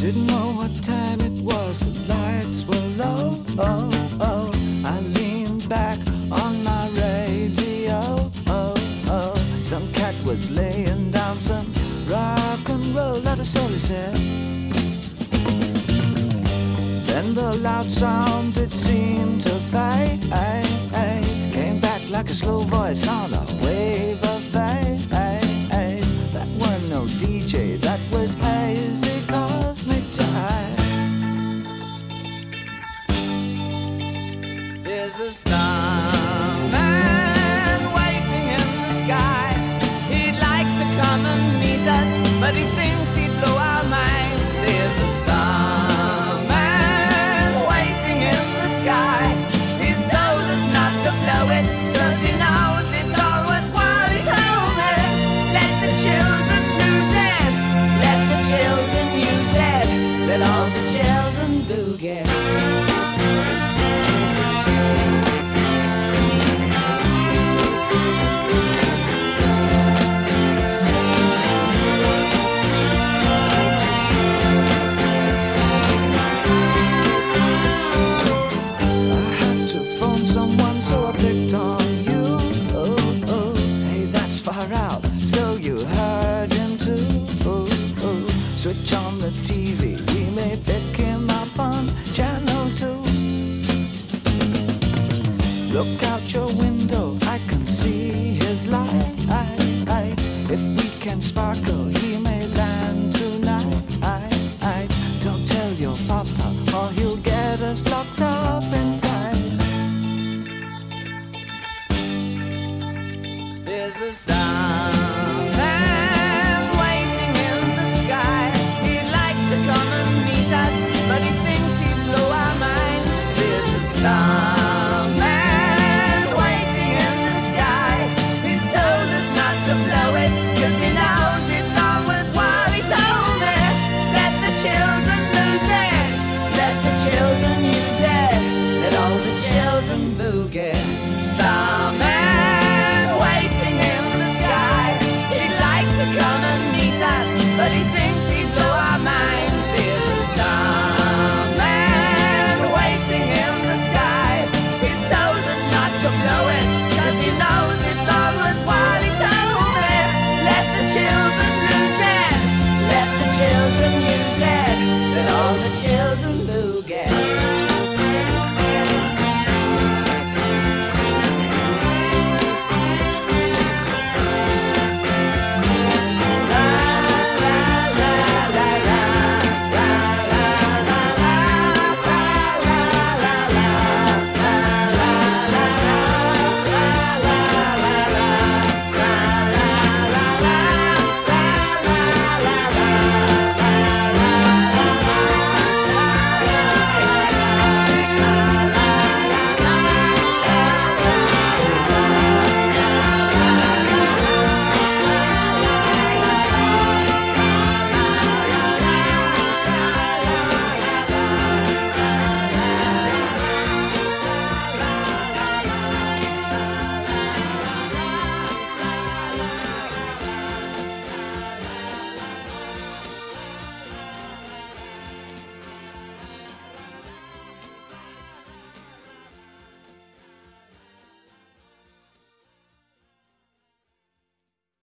Didn't know what time it was, the lights were low. I leaned back on my radio. Some cat was laying down some rock and roll, that is all he said. Then the loud sound, it seemed to fade. Came back like a slow voice on a wave of fate. That weren't no DJ, that was hazy cosmic jive. There's a starman waiting in the sky. He'd like to come and meet us, but he thinks he'd blow our minds. There's a starman waiting in the sky. He's told us not to blow it, 'cause he knows it's all worthwhile. He told me, let the children lose it, let the children use it, let all the children boogie. Switch on the TV, we may pick him up on channel 2. Look out your window, I can see his light. If we can sparkle, he may land tonight. Don't tell your papa, or he'll get us locked up in fight. There's a star